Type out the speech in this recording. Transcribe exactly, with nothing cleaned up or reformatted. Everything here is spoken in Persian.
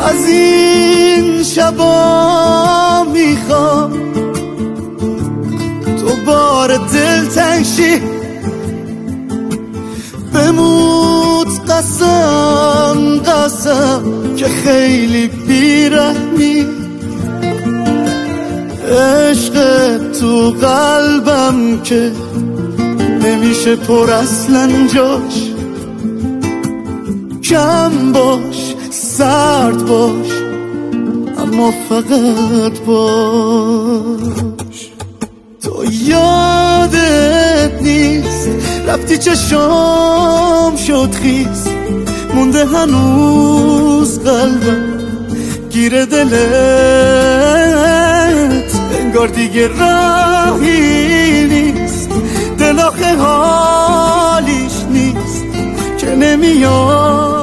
از این شبا میخوام تو بار دل تنگشی بموت قسم قسم که خیلی بیرحمی عشق تو قلبم که نمیشه پر اصلا جاش کم باش سرد باش اما فقط باش تو یادت نیست رفتی چشام شد خیز مونده هنوز قلبم گیره دلت انگار دیگه راهی نیست دل آخه حالیش نیست که نمیاد